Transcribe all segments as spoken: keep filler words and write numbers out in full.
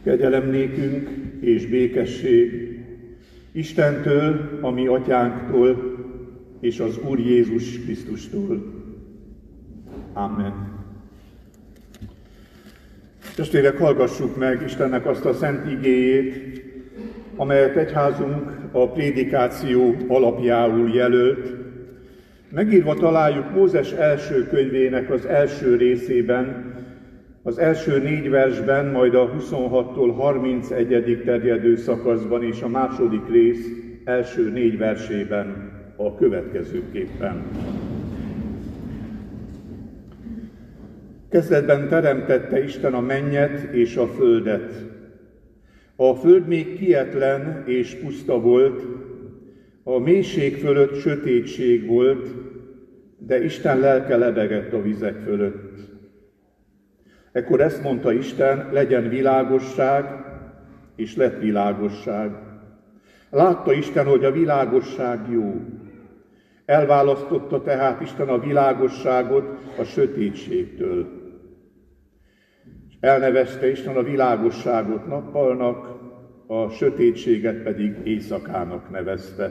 Kegyelem nékünk és békesség Istentől, a mi atyánktól, és az Úr Jézus Krisztustól. Amen. Testvérek, hallgassuk meg Istennek azt a szent igéjét, amelyet egyházunk a prédikáció alapjául jelölt. Megírva találjuk Mózes első könyvének az első részében, az első négy versben, majd a huszonhattól harmincegyedig terjedő szakaszban, és a második rész első négy versében a következőképpen. Kezdetben teremtette Isten a mennyet és a földet. A föld még kietlen és puszta volt, a mélység fölött sötétség volt, de Isten lelke lebegett a vizek fölött. Ekkor ezt mondta Isten, legyen világosság, és lett világosság. Látta Isten, hogy a világosság jó. Elválasztotta tehát Isten a világosságot a sötétségtől. És elnevezte Isten a világosságot nappalnak, a sötétséget pedig éjszakának nevezte.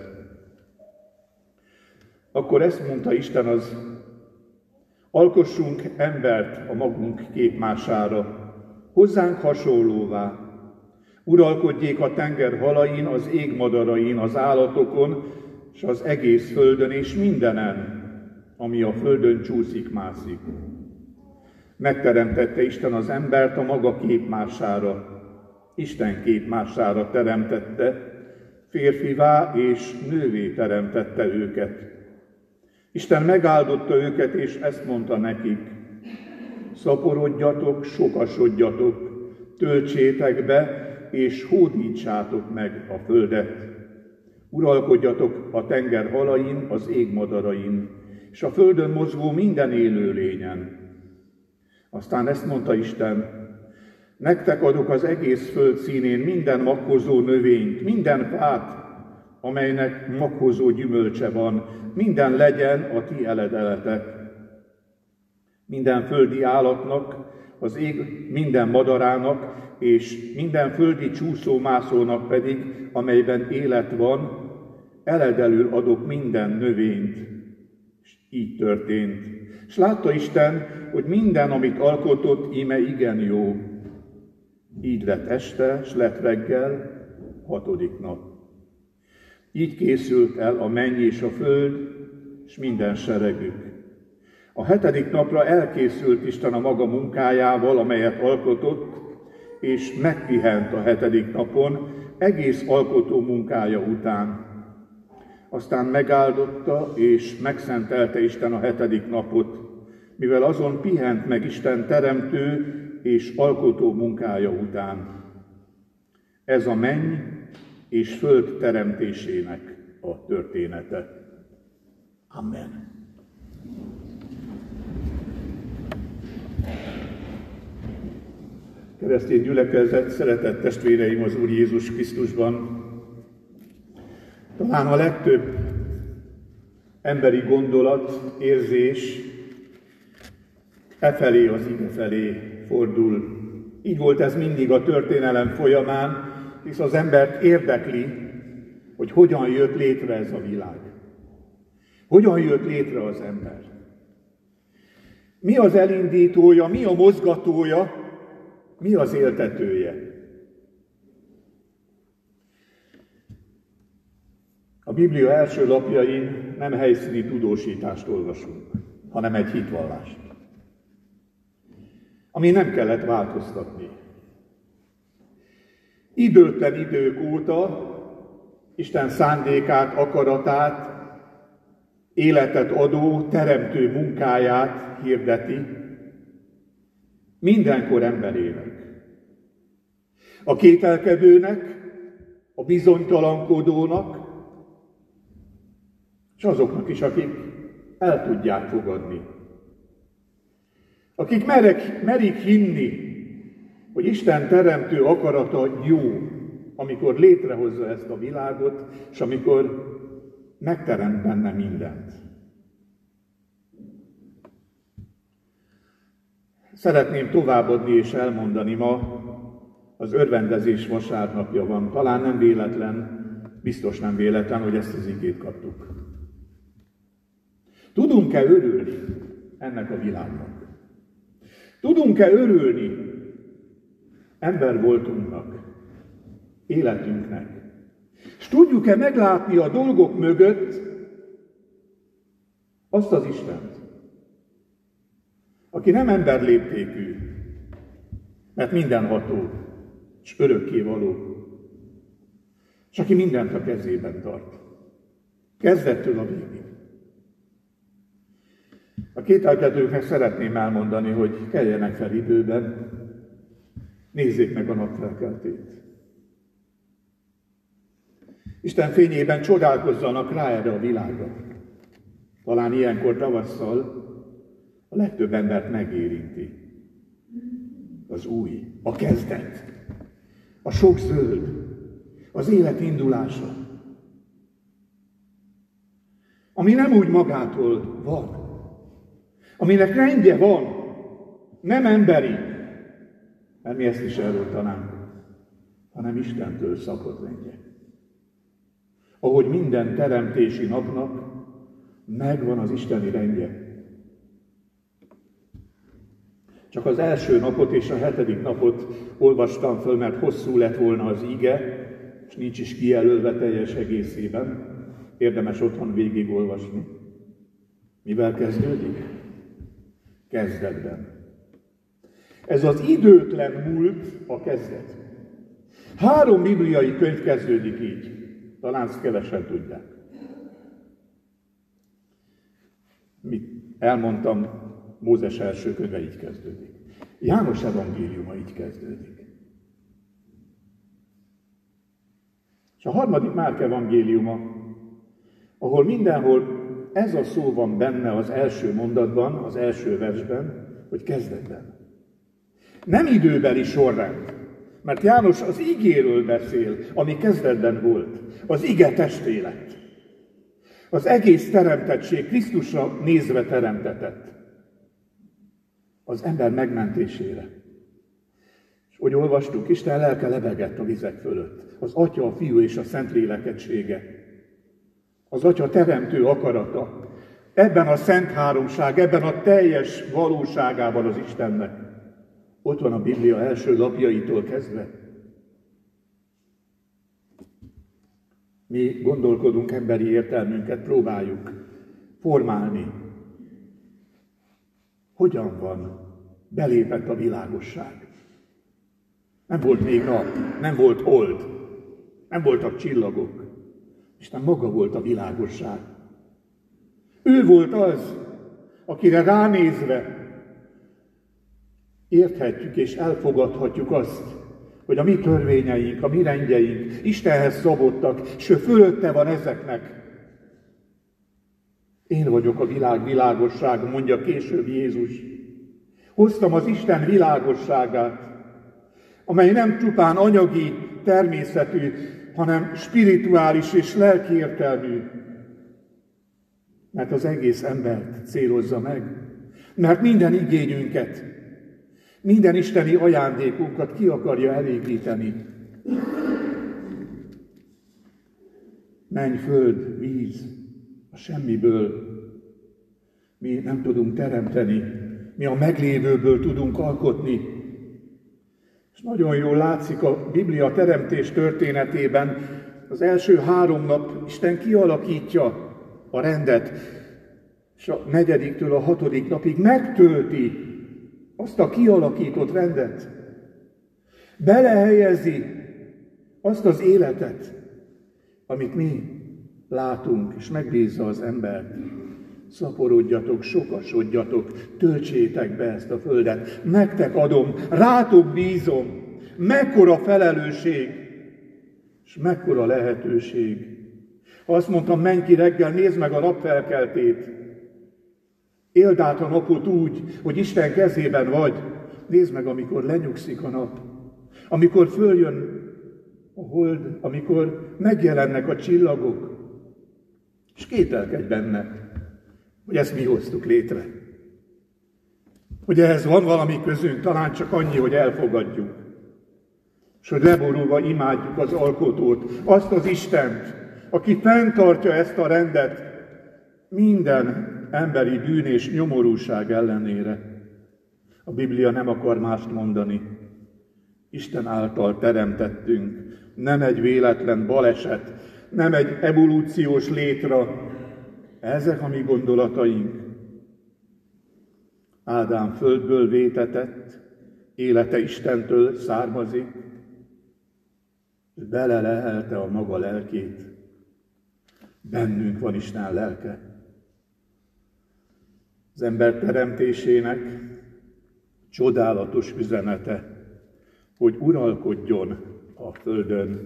Akkor ezt mondta Isten, az alkossunk embert a magunk képmására, hozzánk hasonlóvá. Uralkodjék a tenger halain, az ég madarain, az állatokon, és az egész földön, és mindenen, ami a földön csúszik-mászik. Megteremtette Isten az embert a maga képmására, Isten képmására teremtette, férfivá és nővé teremtette őket. Isten megáldotta őket, és ezt mondta nekik: szaporodjatok, sokasodjatok, töltsétek be, és hódítsátok meg a földet. Uralkodjatok a tenger halain, az ég madarain, és a földön mozgó minden élő lényen. Aztán ezt mondta Isten: nektek adok az egész föld színén minden makkozó növényt, minden fát, amelynek makkozó gyümölcse van, minden legyen a ti eledeletek. Minden földi állatnak, az ég minden madarának, és minden földi csúszómászónak pedig, amelyben élet van, eledelül adok minden növényt. És így történt. És látta Isten, hogy minden, amit alkotott, íme igen jó. Így lett este, s lett reggel, hatodik nap. Így készült el a menny és a föld, és minden seregük. A hetedik napra elkészült Isten a maga munkájával, amelyet alkotott, és megpihent a hetedik napon, egész alkotó munkája után. Aztán megáldotta, és megszentelte Isten a hetedik napot, mivel azon pihent meg Isten teremtő és alkotó munkája után. Ez a menny és föld teremtésének a története. Amen. Keresztény gyülekezet, szeretett testvéreim az Úr Jézus Krisztusban, talán a legtöbb emberi gondolat, érzés e felé, az ige felé fordul. Így volt ez mindig a történelem folyamán, hisz az embert érdekli, hogy hogyan jött létre ez a világ. Hogyan jött létre az ember? Mi az elindítója, mi a mozgatója, mi az éltetője? A Biblia első lapjain nem helyszíni tudósítást olvasunk, hanem egy hitvallást, ami nem kellett változtatni. Időtlen idők óta Isten szándékát, akaratát, életet adó, teremtő munkáját hirdeti mindenkor emberének. A kételkedőnek, a bizonytalankodónak, és azoknak is, akik el tudják fogadni. Akik merek, merik hinni, hogy Isten teremtő akarata jó, amikor létrehozza ezt a világot, és amikor megteremt benne mindent. Szeretném továbbadni és elmondani ma az örvendezés vasárnapja van. Talán nem véletlen, biztos nem véletlen, hogy ezt az igét kaptuk. Tudunk-e örülni ennek a világnak? Tudunk-e örülni embervoltunknak, életünknek? És tudjuk-e meglátni a dolgok mögött azt az Istent, aki nem emberléptékű, mert mindenható és örökkévaló, és aki mindent a kezében tart, kezdettől a végig. A kételkedőknek szeretném elmondani, hogy keljenek fel időben, nézzék meg a napfelkeltét. Isten fényében csodálkozzanak rá erre a világra. Talán ilyenkor tavasszal a legtöbb embert megérinti. Az új, a kezdet, a sok zöld, az élet indulása. Ami nem úgy magától van, aminek rendje van, nem emberi, mert mi ezt is elrontanánk, hanem Istentől szakad rendje. Ahogy minden teremtési napnak megvan az isteni rendje. Csak az első napot és a hetedik napot olvastam föl, mert hosszú lett volna az ige, és nincs is kijelölve teljes egészében. Érdemes otthon végigolvasni. Mivel kezdődik? Kezdetben. Ez az időtlen múlt a kezdet. Három bibliai könyv kezdődik így. Talán ezt kevesen tudják. Mit elmondtam, Mózes első könyve így kezdődik. János evangéliuma így kezdődik. És a harmadik Márk evangéliuma, ahol mindenhol ez a szó van benne az első mondatban, az első versben, hogy kezdetben. Nem időbeli sorrend, mert János az igéről beszél, ami kezdetben volt. Az ige testé lett. Az egész teremtettség Krisztusra nézve teremtetett. Az ember megmentésére. És hogy olvastuk, Isten lelke lebegett a vizek fölött. Az Atya, a Fiú és a Szentlélek egysége. Az Atya teremtő akarata. Ebben a szent háromság, ebben a teljes valóságában az Istennek. Ott van a Biblia első lapjaitól kezdve. Mi gondolkodunk, emberi értelmünket próbáljuk formálni. Hogyan van? Belépett a világosság. Nem volt még nap, nem volt hold, nem voltak csillagok. Isten maga volt a világosság. Ő volt az, akire ránézve érthetjük és elfogadhatjuk azt, hogy a mi törvényeink, a mi rendjeink Istenhez szabottak, és ő fölötte van ezeknek. Én vagyok a világ világossága, mondja később Jézus. Hoztam az Isten világosságát, amely nem csupán anyagi, természetű, hanem spirituális és lelki értelmű. Mert az egész embert célozza meg. Mert minden igényünket, minden isteni ajándékunkat ki akarja elégíteni. Menny, föld, víz, a semmiből mi nem tudunk teremteni, mi a meglévőből tudunk alkotni. És nagyon jól látszik a Biblia teremtés történetében, az első három nap Isten kialakítja a rendet, és a negyediktől a hatodik napig megtölti azt a kialakított rendet. Belehelyezi azt az életet, amit mi látunk, és megbízza az embert. Szaporodjatok, sokasodjatok, töltsétek be ezt a földet. Nektek adom, rátok bízom. Mekkora felelősség, és mekkora lehetőség. Ha azt mondtam, menj ki reggel, nézd meg a napfelkeltét. Éld át a napot úgy, hogy Isten kezében vagy. Nézd meg, amikor lenyugszik a nap. Amikor följön a hold, amikor megjelennek a csillagok. És kételkedj benne, hogy ezt mi hoztuk létre. Hogy ehhez van valami közünk, talán csak annyi, hogy elfogadjuk. és hogy leborulva imádjuk az Alkotót, azt az Istent, aki fenntartja ezt a rendet minden emberi bűn és nyomorúság ellenére. A Biblia nem akar mást mondani. Isten által teremtettünk, nem egy véletlen baleset, nem egy evolúciós létra. Ezek a mi gondolataink. Ádám földből vétetett, élete Istentől származik, és belelehelte a maga lelkét. Bennünk van Isten lelke. Az ember teremtésének csodálatos üzenete, hogy uralkodjon a földön.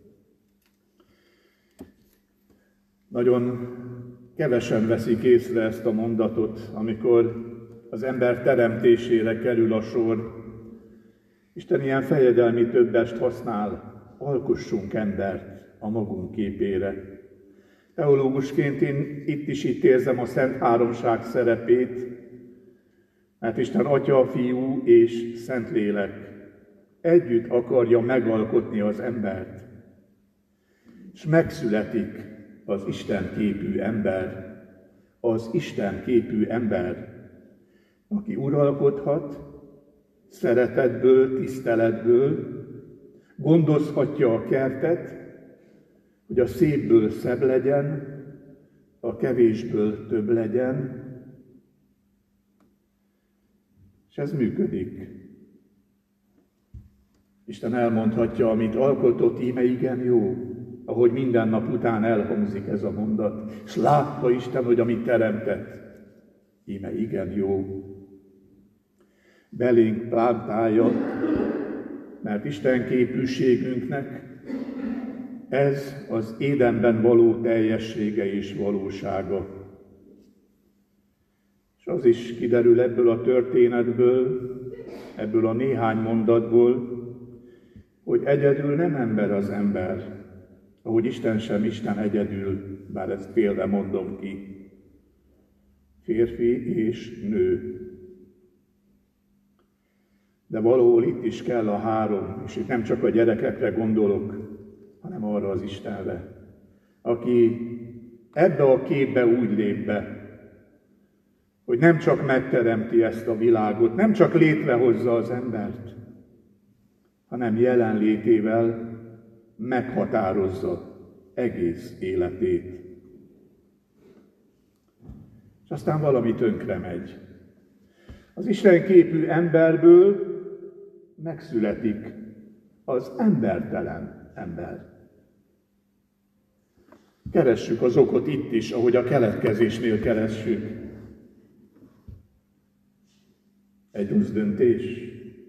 Nagyon kevesen veszik észre ezt a mondatot, amikor az ember teremtésére kerül a sor. Isten ilyen fejedelmi többest használ, alkossunk embert a magunk képére. Teológusként én itt is itt érzem a Szent Háromság szerepét, mert Isten Atya, Fiú és Szentlélek együtt akarja megalkotni az embert, és megszületik az Isten képű ember, az Isten képű ember, aki uralkodhat szeretetből, tiszteletből, gondozhatja a kertet, hogy a szépből szebb legyen, a kevésből több legyen, és ez működik. Isten elmondhatja, amit alkotott, íme igen jó, ahogy minden nap után elhangzik ez a mondat, és látta Isten, hogy amit teremtett, íme igen jó. Belénk plántálja, mert Isten képűségünknek ez az Édenben való teljessége és valósága. És az is kiderül ebből a történetből, ebből a néhány mondatból, hogy egyedül nem ember az ember, ahogy Isten sem Isten egyedül, bár ezt félre mondom ki. Férfi és nő. De valahol itt is kell a három, és itt nem csak a gyerekekre gondolok, hanem arra az Istenre, aki ebbe a képbe úgy lép be, hogy nem csak megteremti ezt a világot, nem csak létrehozza az embert, hanem jelenlétével meghatározza egész életét. És aztán valami tönkre megy. Az Isten képű emberből megszületik az embertelen ember. Keressük az okot itt is, ahogy a keletkezésnél keressük. Egy rossz döntés.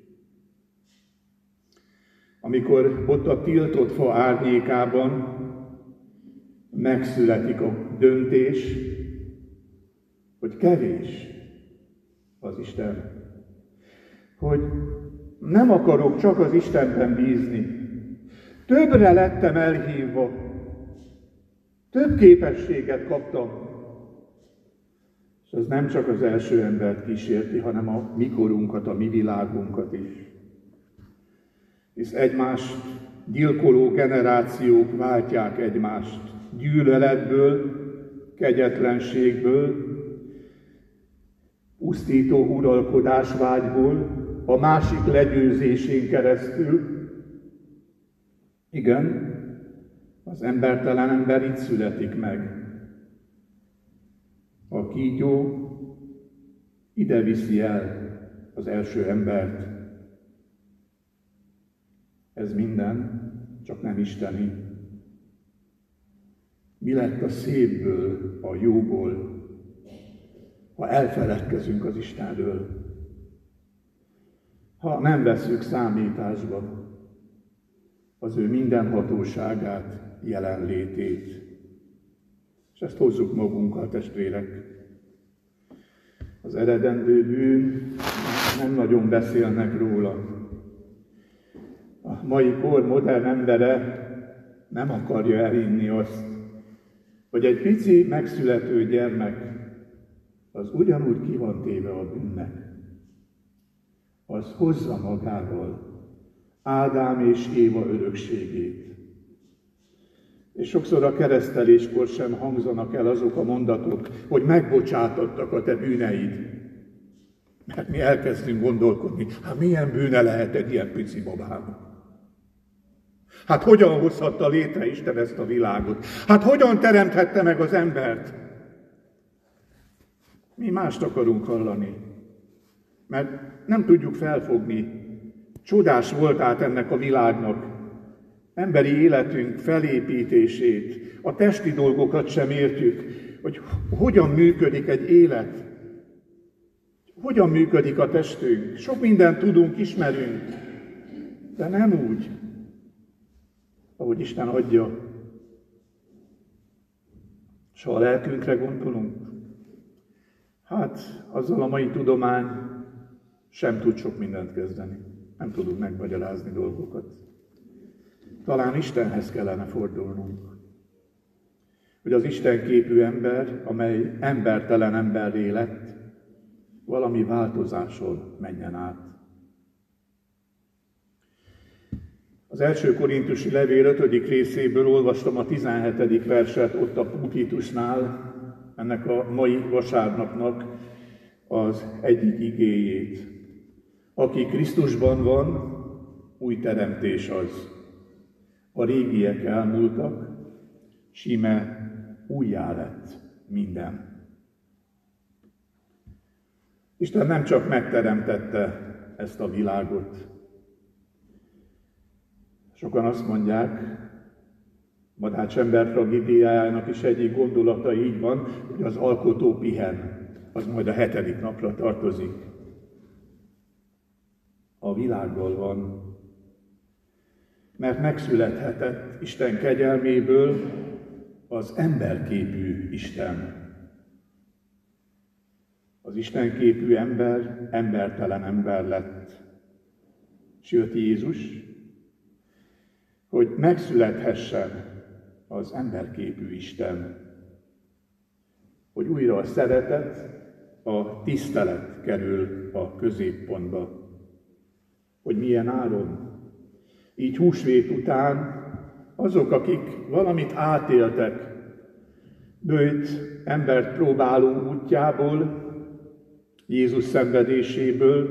Amikor ott a tiltott fa árnyékában megszületik a döntés, hogy kevés az Isten. Hogy nem akarok csak az Istenben bízni. Többre lettem elhívva. Több képességet kaptam. És az nem csak az első embert kísérti, hanem a mi korunkat, a mi világunkat is. Hisz egymást gyilkoló generációk váltják egymást gyűlöletből, kegyetlenségből, pusztító uralkodásvágyból, a másik legyőzésén keresztül. Igen, az embertelen ember itt születik meg. A kígyó ide viszi el az első embert. Ez minden, csak nem isteni. Mi lett a szépből, a jóból, ha elfeledkezünk az Istenről? Ha nem vesszük számításba az ő mindenhatóságát, jelenlétét. És ezt hozzuk magunkkal, testvérek. Az eredendő bűn, nem nagyon beszélnek róla. A mai kor modern embere nem akarja elhinni azt, hogy egy pici megszülető gyermek az ugyanúgy ki van téve a bűnnek. Az hozza magával Ádám és Éva örökségét. És sokszor a kereszteléskor sem hangzanak el azok a mondatok, hogy megbocsátottak a te bűneid. Mert mi elkezdünk gondolkodni, hát milyen bűne lehet egy ilyen pici babának? Hát hogyan hozhatta létre Isten ezt a világot? Hát hogyan teremthette meg az embert? Mi mást akarunk hallani, mert nem tudjuk felfogni. Csodás volt át ennek a világnak, emberi életünk felépítését, a testi dolgokat sem értjük, hogy hogyan működik egy élet, hogyan működik a testünk. Sok mindent tudunk, ismerünk, de nem úgy, ahogy Isten adja. És ha a lelkünkre gondolunk, hát azzal a mai tudomány sem tud sok mindent kezdeni. Nem tudunk megmagyarázni dolgokat. Talán Istenhez kellene fordulnunk, hogy az Isten képű ember, amely embertelen emberré lett, valami változáson menjen át. Az első korintusi levél ötödik részéből olvastam a tizenhetedik verset ott a pulpitusnál, ennek a mai vasárnapnak az egyik igéjét. Aki Krisztusban van, új teremtés az. A régiek elmúltak, s íme újjá lett minden. Isten nem csak megteremtette ezt a világot. Sokan azt mondják, Madács ember tragédiájának is egyik gondolata így van, hogy az alkotó pihen, az majd a hetedik napra tartozik. A világgal van, mert megszülethetett Isten kegyelméből az emberképű Isten. Az istenképű ember embertelen ember lett. És jött Jézus, hogy megszülethessen az emberképű Isten. Hogy újra a szeretet, a tisztelet kerül a középpontba. Hogy milyen áron. Így húsvét után azok, akik valamit átéltek, bőjt embert próbáló útjából, Jézus szenvedéséből,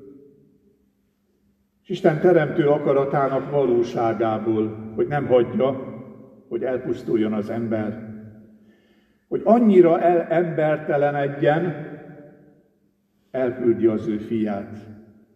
és Isten teremtő akaratának valóságából, hogy nem hagyja, hogy elpusztuljon az ember, hogy annyira el embertelenedjen, elküldi az ő fiát.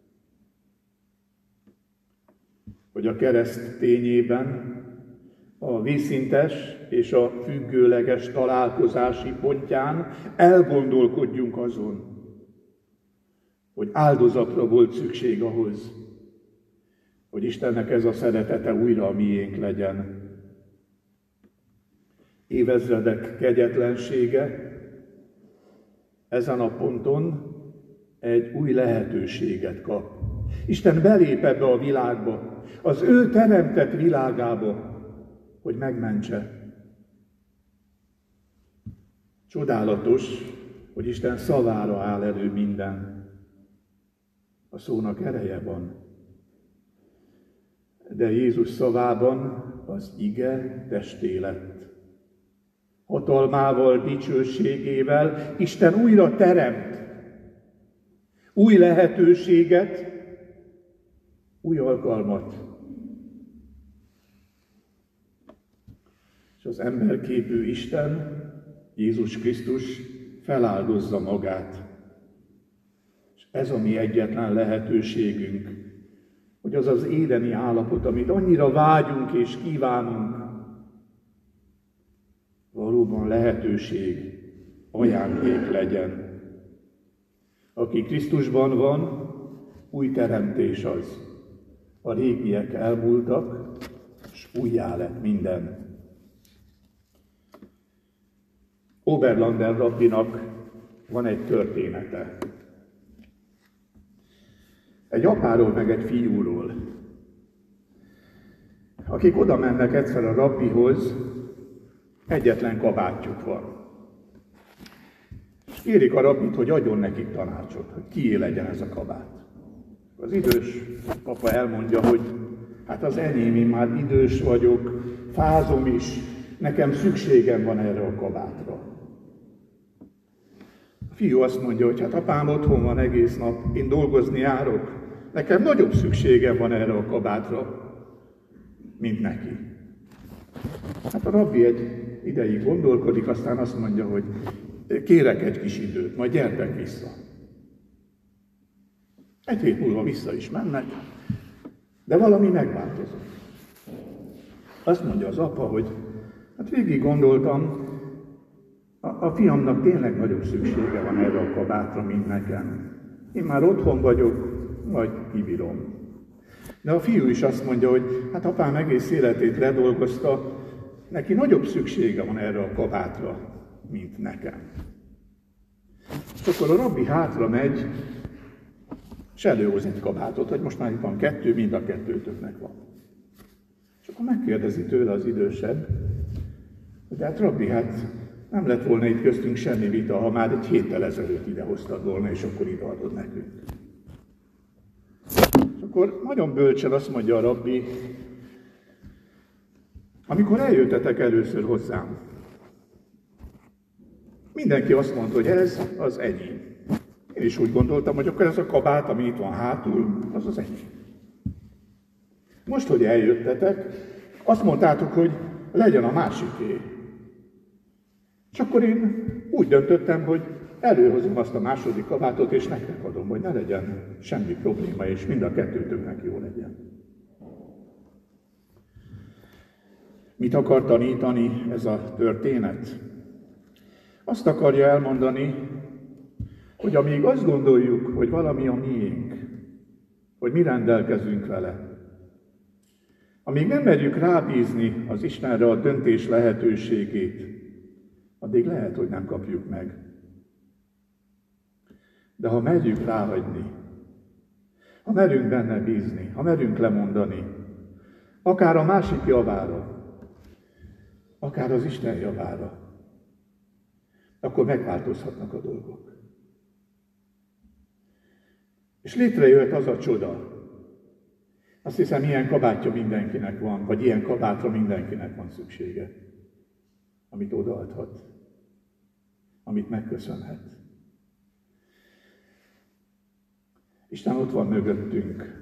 Hogy a kereszt tényében a vízszintes és a függőleges találkozási pontján elgondolkodjunk azon, hogy áldozatra volt szükség ahhoz, hogy Istennek ez a szeretete újra a miénk legyen. Évezredek kegyetlensége ezen a ponton egy új lehetőséget kap. Isten belép ebbe a világba, az ő teremtett világába, hogy megmentse. Csodálatos, hogy Isten szavára áll elő minden. A szónak ereje van. De Jézus szavában az ige testé lett. Hatalmával, dicsőségével Isten újra teremt. Új lehetőséget, új alkalmat. És az emberképű Isten, Jézus Krisztus feláldozza magát. És ez a mi egyetlen lehetőségünk, hogy az az édeni állapot, amit annyira vágyunk és kívánunk, valóban lehetőség, ajándék legyen. Aki Krisztusban van, új teremtés az. A régiek elmúltak, és újjá lett minden. Oberlander rabbinak van egy története. Egy apáról meg egy fiúról, akik oda mennek egyszer a rabbihoz, egyetlen kabátjuk van. És kérik a rabbit, hogy adjon nekik tanácsot, hogy kié legyen ez a kabát. Az idős papa elmondja, hogy Hát az enyém, én már idős vagyok, fázom is, nekem szükségem van erre a kabátra. A fiú azt mondja, hogy hát apám otthon van egész nap, én dolgozni járok, nekem nagyobb szükségem van erre a kabátra, mint neki. Hát a rabbi egy ideig gondolkodik, aztán azt mondja, hogy kérek egy kis időt, majd gyertek vissza. Egy hét múlva vissza is mennek, de valami megváltozott. Azt mondja az apa, hogy hát végig gondoltam, a, a fiamnak tényleg nagyobb szüksége van erre a kabátra, mint nekem. Én már otthon vagyok, majd kibírom. De a fiú is azt mondja, hogy hát apám egész életét ledolgozta, neki nagyobb szüksége van erre a kabátra, mint nekem. És akkor a rabbi hátra megy, és előhoz egy kabátot, hogy most már itt van kettő, mind a kettőtöknek van. És akkor megkérdezi tőle az idősebb, hogy hát rabbi, hát nem lett volna itt köztünk semmi vita, ha már egy héttel ezelőtt idehoztad volna, és akkor ideadod nekünk. És akkor nagyon bölcsen azt mondja a rabbi, amikor eljöttetek először hozzám, mindenki azt mondta, hogy ez az enyém. Én is úgy gondoltam, hogy akkor ez a kabát, ami itt van hátul, az az enyém. Most, hogy eljöttetek, azt mondtátok, hogy legyen a másiké. És akkor én úgy döntöttem, hogy előhozom azt a második kabátot, és nektek adom, hogy ne legyen semmi probléma, és mind a kettőtöknek jó legyen. Mit akar tanítani ez a történet? Azt akarja elmondani, hogy amíg azt gondoljuk, hogy valami a miénk, hogy mi rendelkezünk vele, amíg nem merjük rábízni az Istenre a döntés lehetőségét, addig lehet, hogy nem kapjuk meg. De ha merjük ráhagyni, ha merünk benne bízni, ha merünk lemondani, akár a másik javára, akár az Isten javára, akkor megváltozhatnak a dolgok. És létrejöhet az a csoda. Azt hiszem, ilyen kabátja mindenkinek van, vagy ilyen kabátra mindenkinek van szüksége, amit odaadhat, amit megköszönhet. Isten ott van mögöttünk,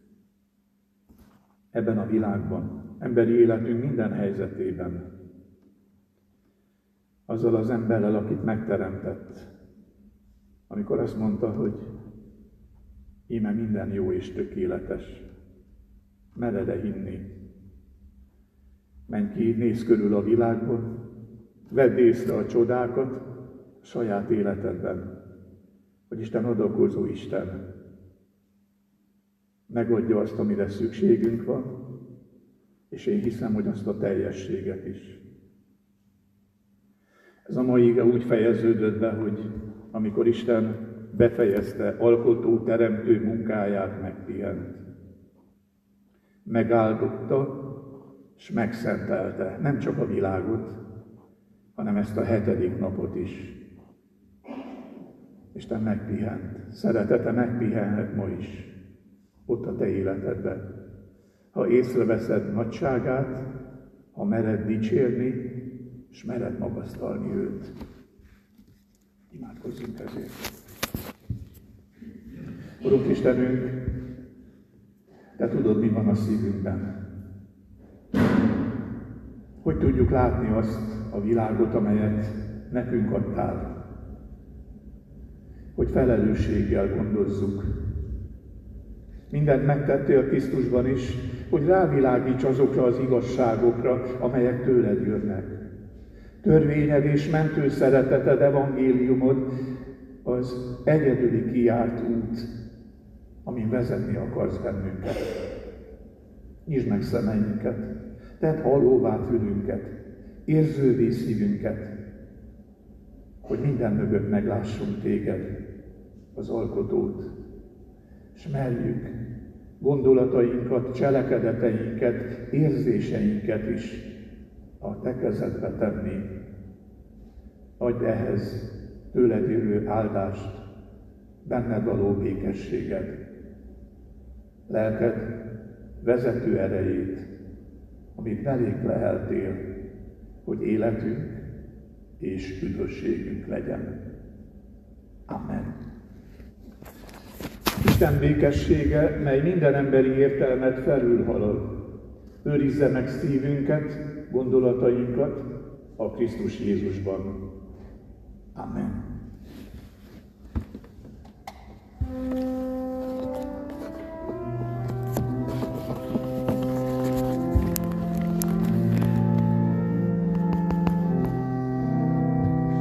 ebben a világban, emberi életünk minden helyzetében, azzal az emberrel, akit megteremtett, amikor azt mondta, hogy íme minden jó és tökéletes, mered-e hinni? Menj ki, nézz körül a világban, vedd észre a csodákat a saját életedben, hogy Isten adakozó Isten, megadja azt, amire szükségünk van, és én hiszem, hogy azt a teljességet is. Ez a mai ige úgy fejeződött be, hogy amikor Isten befejezte alkotó, teremtő munkáját, megpihent. Megáldotta, és megszentelte nem csak a világot, hanem ezt a hetedik napot is. Isten megpihent. Szeretete megpihenhet ma is, ott a te életedben. Ha észreveszed nagyságát, ha mered dicsérni, és mered magasztalni őt. Imádkozzunk ezért. Urunk Istenünk, te tudod, mi van a szívünkben. Hogy tudjuk látni azt a világot, amelyet nekünk adtál. Hogy felelősséggel gondozzuk. Mindent megtettél Krisztusban is, hogy rávilágíts azokra az igazságokra, amelyek tőled jönnek. Törvényed és mentő szereteted, evangéliumod az egyedüli kijárt út, amin vezetni akarsz bennünket. Nyisd meg szemeinket, tedd hallóvá fülünket, érzővé szívünket, hogy minden mögött meglássunk téged, az alkotót, és merjük gondolatainkat, cselekedeteinket, érzéseinket is a te kezedbe tenni. Adj ehhez tőled jövő áldást, benned való békességed. Lelked vezető erejét, amit belénk leheltél, hogy életünk és üdvösségünk legyen. Amen. Isten békessége, mely minden emberi értelmet felülhalad, őrizze meg szívünket, gondolatainkat a Krisztus Jézusban. Amen.